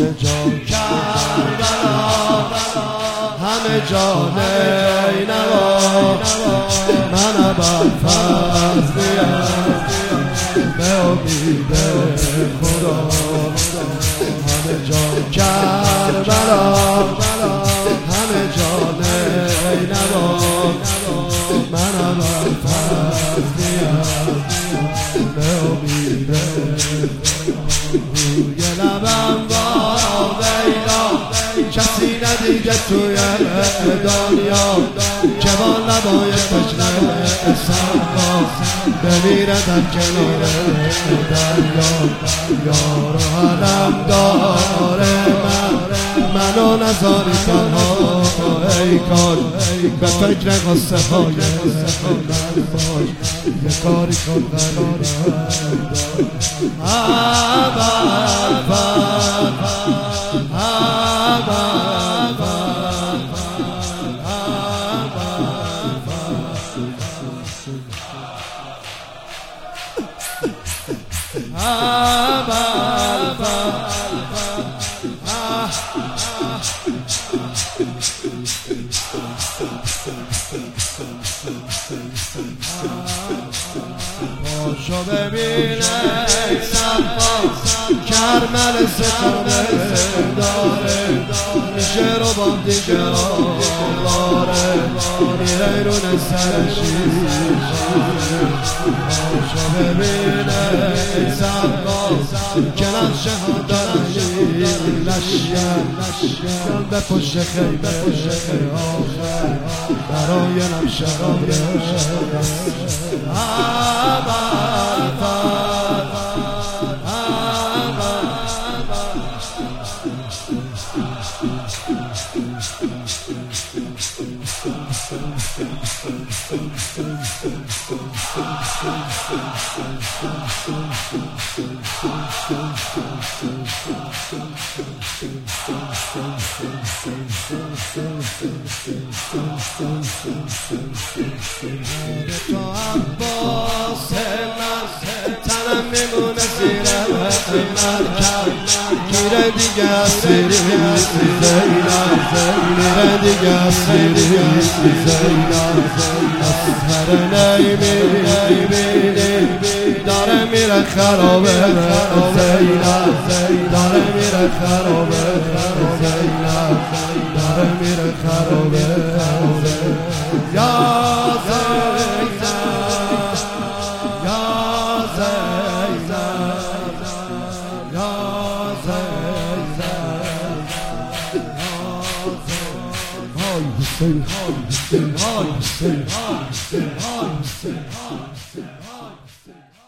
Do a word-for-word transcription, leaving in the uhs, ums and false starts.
همه جا کربلا، همه جا نینوا، من ابر فضلیم به امید خدا. همه جا کربلا، همه جا نینوا، من ابر فضلیم به امید روی لبم با ویلا کسی ندیده توی دنیا که با لبای تشنه سرما بمیره در کنار دریا. یار و علم داره من منو نذاری تنها، ای کار به فکر قصه های من باش، یه کاری کن غریبم پاشو ببینه کرمل ستاره داره، میشه رو با دیگه آواره میره رون سرشی. پاشو ببینه که نقشه ها دارنی لشکر به پشت خیمه آخر برای نقشه های تو عباس من تنم میمونه زیر مرکب، میره دیگه اسیری زینم، میره دیگه اسیری زینم. اسهر نیمیدی داره میره خرابه زینم، داره میره خرابه زینم، داره میره خرابه یا Hüseyin, Hüseyin, Hüseyin, Hüseyin, Hüseyin, Hüseyin, Hüseyin.